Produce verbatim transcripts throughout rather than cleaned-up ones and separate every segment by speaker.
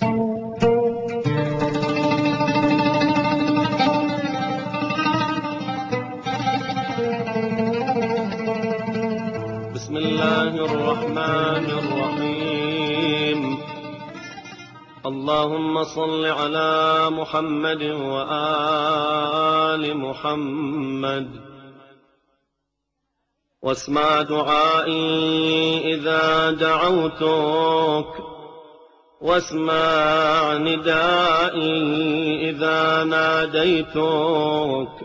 Speaker 1: بسم الله الرحمن الرحيم. اللهم صل على محمد وآل محمد، واسمع دعائي إذا دعوتك، واسمع ندائي إذا ناديتك،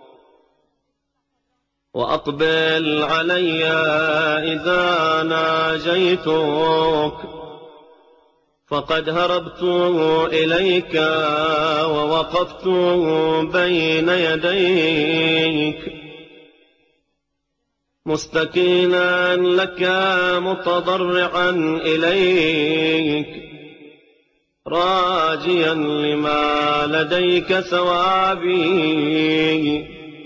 Speaker 1: وأقبل علي إذا ناجيتك، فقد هربت إليك ووقفت بين يديك، مستكينا لك متضرعا إليك، راجيا لما لديك ثوابي،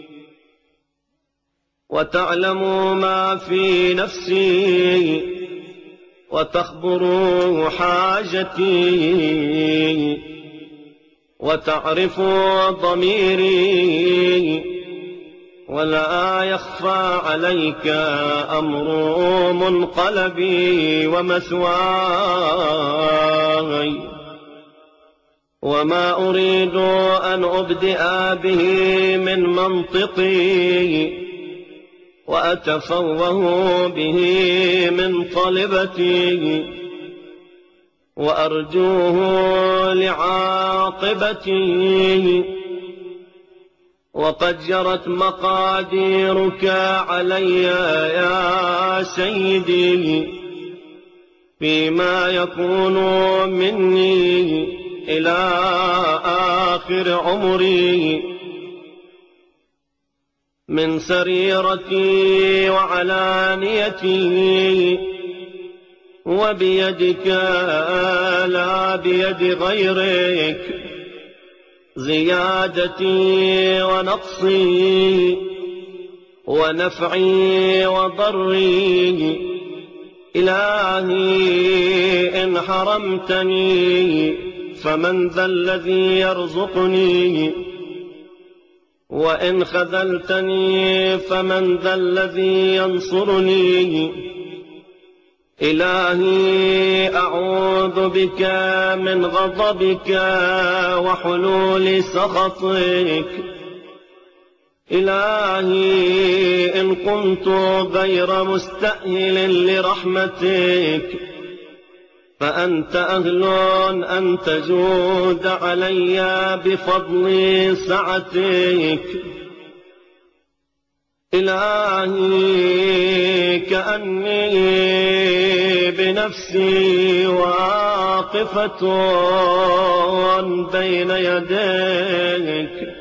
Speaker 1: وتعلم ما في نفسي وتخبر حاجتي، وتعرف ضميري، ولا يخفى عليك أمر منقلبي ومثواي، وما أريد أن أبدئ به من منطقي، وأتفوه به من طلبتي، وأرجوه لعاقبتي، وقد جرت مقاديرك علي يا سيدي، فيما يكون مني إلى آخر عمري، من سريرتي وعلانيتي، وبيدك لا بيد غيرك، زيادتي ونقصي، ونفعي وضري. إلهي إن حرمتني فمن ذا الذي يرزقني، وإن خذلتني فمن ذا الذي ينصرني. إلهي أعوذ بك من غضبك وحلول سخطك. إلهي إن كنت غير مستأهل لرحمتك فأنت أهل أن تجود علي بفضل سعتك. إلهي كأني بنفسي واقفة بين يديك،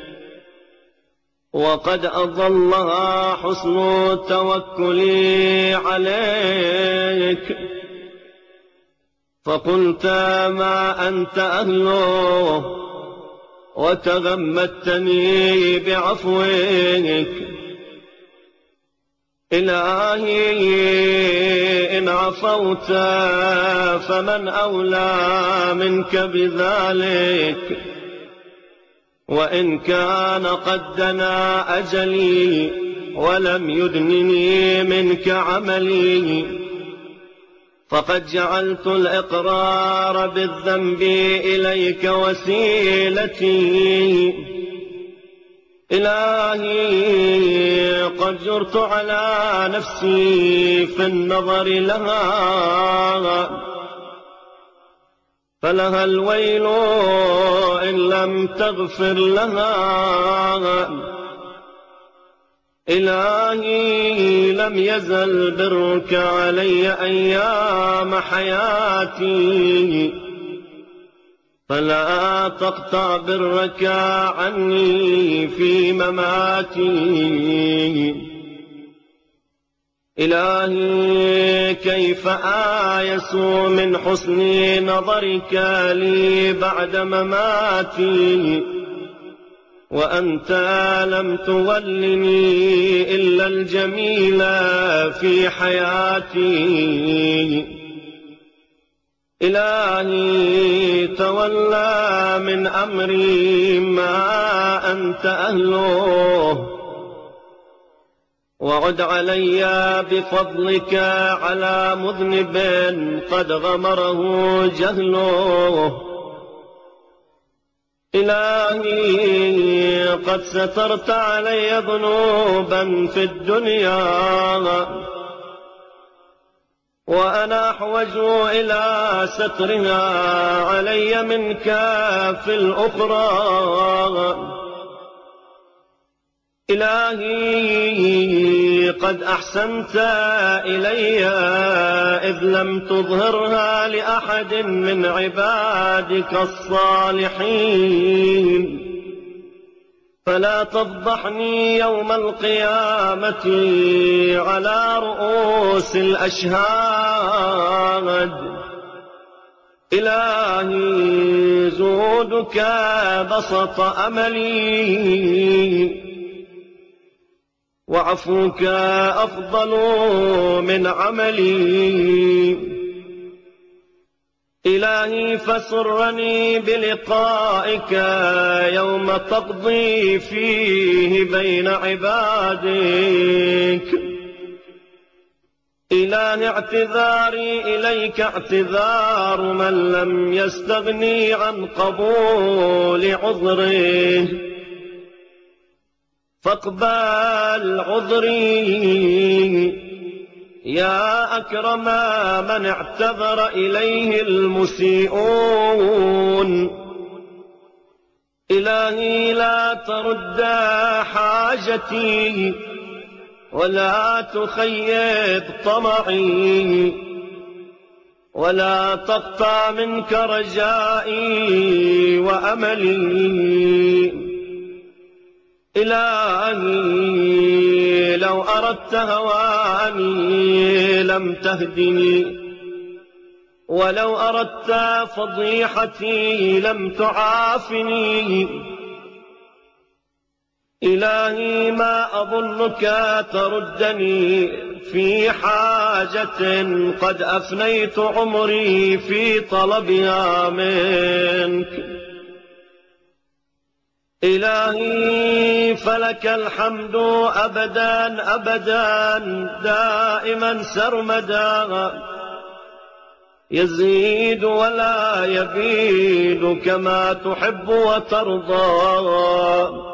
Speaker 1: وقد أضلها حسن توكلي عليك، فقلت ما أنت أهله وتغمدتني بعفوك. إلهي إن عفوت فمن أولى منك بذلك، وإن كان قد دنا أجلي ولم يدنني منك عملي، فقد جعلت الإقرار بالذنب إليك وسيلتي. إلهي قد جرت على نفسي في النظر لها، فلها الويل إن لم تغفر لها. إلهي لم يزل برك علي أيام حياتي، فلا تقطع برك عني في مماتي. إلهي كيف آيس من حسن نظرك لي بعد مماتي، وأنت لم تولني إلا الجميل في حياتي. إلهي تولى من أمري ما أنت أهله، وعد علي بفضلك على مذنب قد غمره جهله. إلهي قد سترت علي ذنوبا في الدنيا، وأنا أحوج إلى سترها علي منك في الأخرى. إلهي قد أحسنت إلي إذ لم تظهرها لأحد من عبادك الصالحين، فلا تفضحني يوم القيامة على رؤوس الأشهاد. إلهي جودك بسط أملي، وعفوك أفضل من عملي. إلهي فسرني بلقائك يوم تقضي فيه بين عبادك. إلهي اعتذاري إليك اعتذار من لم يستغني عن قبول عذره، فاقبل عذري يا أكرم من اعتذر إليه المسيئون. إلهي لا ترد حاجتي ولا تخيب طمعي، ولا تقطع منك رجائي وأملي. إلهي لو أردت هواني لم تهدني، ولو أردت فضيحتي لم تعافني. إلهي ما أظنك تردني في حاجة قد أفنيت عمري في طلبها منك. إلهي فلك الحمد أبدا أبدا دائما سرمدا، يزيد ولا يبيد كما تحب وترضى.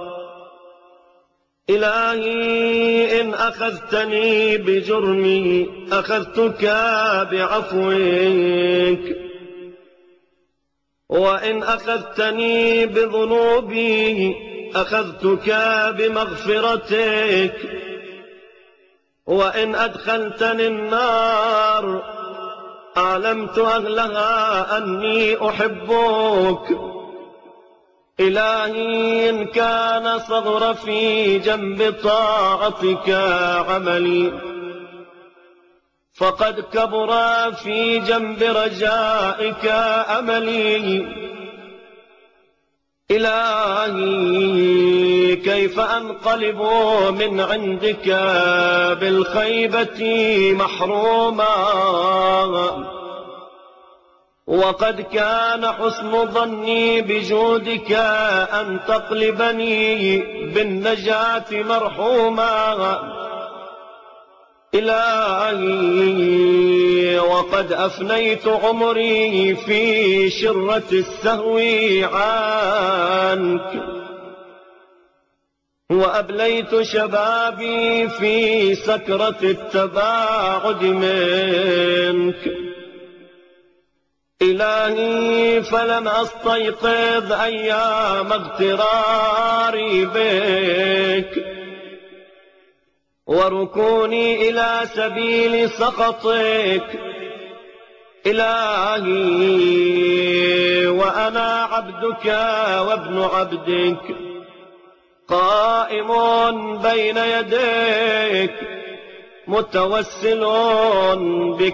Speaker 1: إلهي إن أخذتني بجرمي أخذتك بعفوك، وإن أخذتني بذنوبي أخذتك بمغفرتك، وإن أدخلتني النار أعلمت أهلها أني أحبك. إلهي إن كان صغر في جنب طاعتك عملي، فقد كبر في جنب رجائك أملي. إلهي كيف أنقلب من عندك بالخيبة محروما، وقد كان حسن ظني بجودك أن تقلبني بالنجاة مرحوما. إلهي وقد أفنيت عمري في شرة السهو عنك، وأبليت شبابي في سكرة التباعد منك. إلهي فلم أستيقظ أيام اغتراري بك وركوني إلى سبيل سخطك. إلهي وأنا عبدك وابن عبدك قائم بين يديك متوسل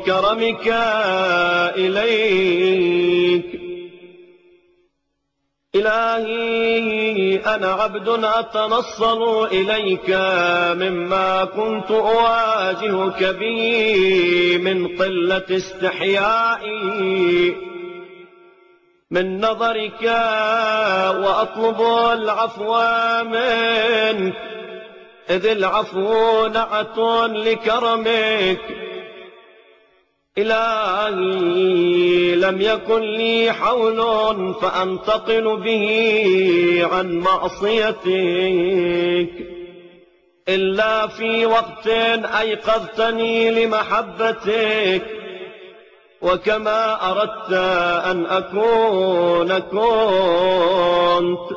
Speaker 1: بكرمك إليك. إلهي أنا عبد أتنصل إليك مما كنت أواجهك به من قلة استحيائي من نظرك، وأطلب العفو منك إذ العفو نعت لكرمك. إلهي لم يكن لي حول فأنتقل به عن معصيتك إلا في وقت أيقظتني لمحبتك، وكما أردت أن أكون كنت،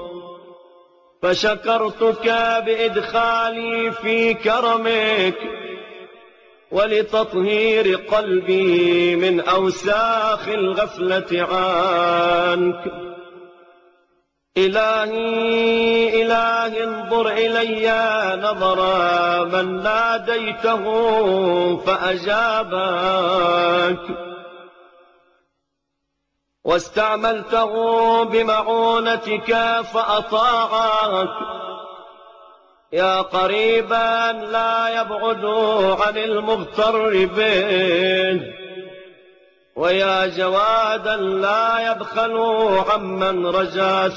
Speaker 1: فشكرتك بإدخالي في كرمك ولتطهير قلبي من أوساخ الغفلة عنك. إلهي إلهي انظر إلي نظر من ناديته فأجابك، واستعملته بمعونتك فأطاعك. يا قريبا لا يبعد عن المغتر به، ويا جوادا لا يبخل عمن رجا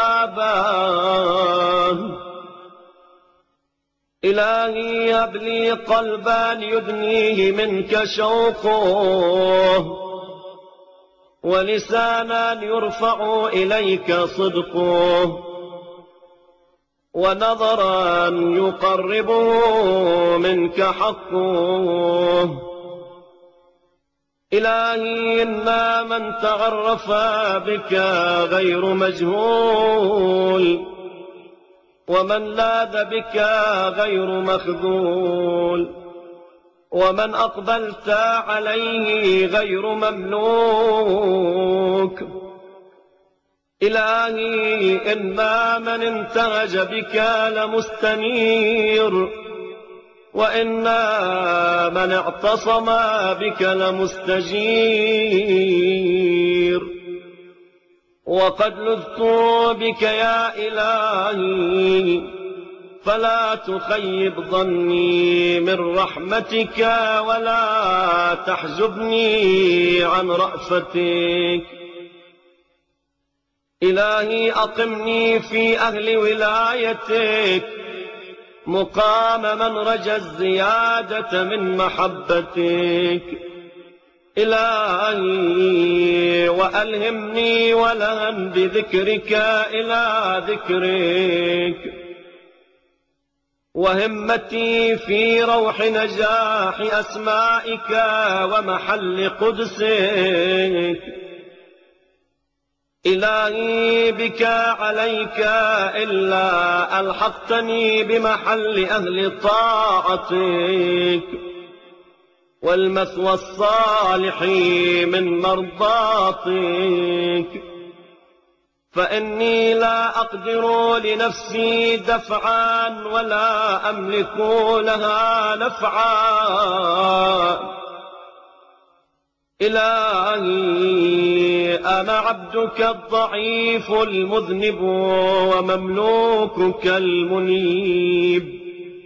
Speaker 1: ثوابه. إلهي هب لي قلبا يدنيه منك شوقه، ولسانا يرفع إليك صدقه، ونظرا يقربه منك حقه. إلهي إن من تعرف بك غير مجهول، ومن لاذ بك غير مخذول، ومن أقبلت عليه غير مملوك. إلهي إن من انتهج بك لمستنير، وإن من اعتصم بك لمستجير. وقد لذت بك يا إلهي، فلا تخيب ظني من رحمتك، ولا تحجبني عن رأفتك. إلهي أقمني في أهل ولايتك مقام من رجا الزيادة من محبتك. إلهي وألهمني ولها بذكرك إلى ذكرك، وهمتي في روح نجاح أسمائك ومحل قدسك. إلهي بك عليك إلا ألحقتني بمحل أهل طاعتك، والمثوى الصالح من مرضاتك. فإني لا أقدر لنفسي دفعا، ولا أملك لها نفعا. إلهي أنا عبدك الضعيف المذنب، ومملوكك المنيب،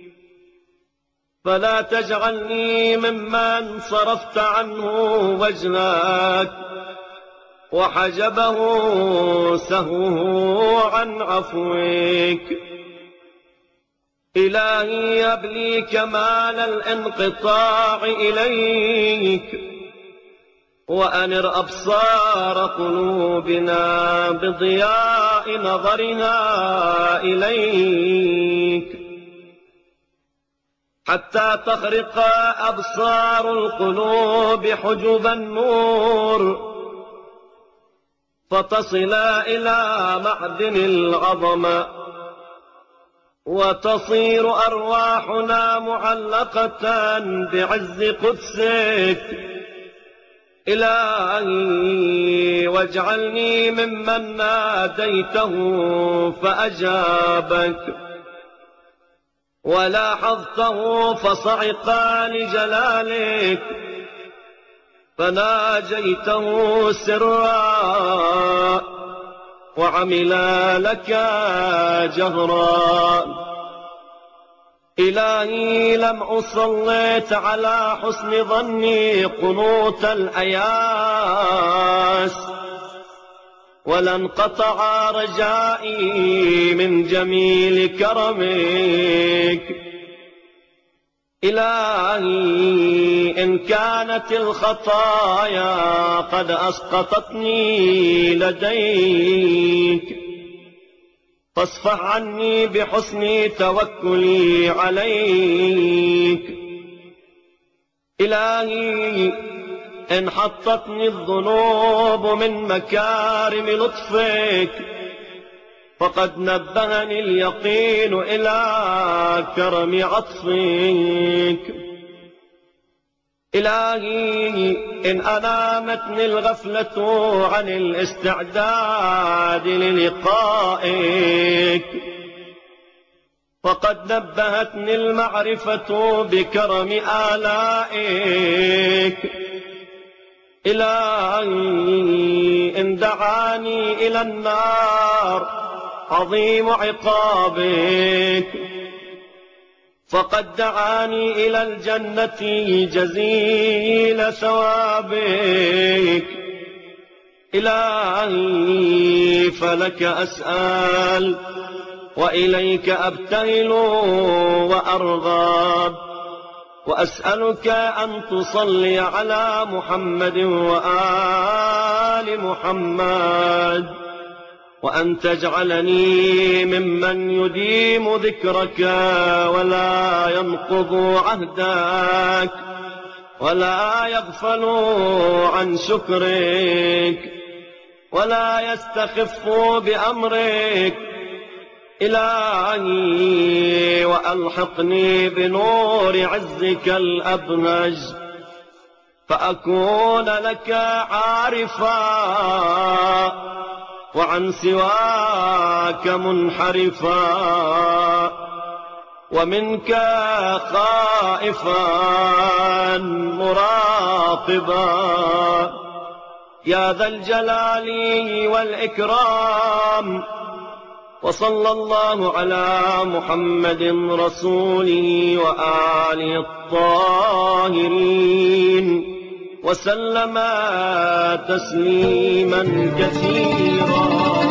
Speaker 1: فلا تجعلني ممن صرفت عنه وجهك وحجبه سهوه عن عفوك. إلهي هب لي كمال الانقطاع إليك، وأنر أبصار قلوبنا بضياء نظرها إليك، حتى تخرق أبصار القلوب حجب النور، فتصل إلى معدن العظمة، وتصير أرواحنا معلقة بعز قدسك. إلهي واجعلني ممن ناديته فأجابك، ولاحظته فصعق لجلالك، فناجيته سرا وعملا لك جهرا. إلهي لم أصلت على حسن ظني قنوت الأياس، ولا انقطع رجائي من جميل كرمك. إلهي إن كانت الخطايا قد أسقطتني لديك، فاصفح عني بحسن توكلي عليك. إلهي إن حطتني الذنوب من مكارم لطفك، فقد نبهني اليقين إلى كرم عطفك. إلهي إن أنامتني الغفلة عن الاستعداد للقائك، فقد نبهتني المعرفة بكرم آلائك. إلهي إن دعاني إلى النار عظيم عقابك، فقد دعاني إلى الجنة جزيل ثوابك. إلهي فلك أسأل وإليك أبتهل وأرغب، وأسألك أن تصلي على محمد وآل محمد، وأن تجعلني ممن يديم ذكرك ولا ينقض عهدك ولا يغفل عن شكرك ولا يستخف بأمرك. إلهي وألحقني بنور عزك الأبهج، فأكون لك عارفا وعن سواك منحرفا، ومنك خائفا مراقبا. يا ذا الجلال والإكرام، وصلى الله على محمد رسوله وآله الطاهرين، وسلم تسليما كثيرا.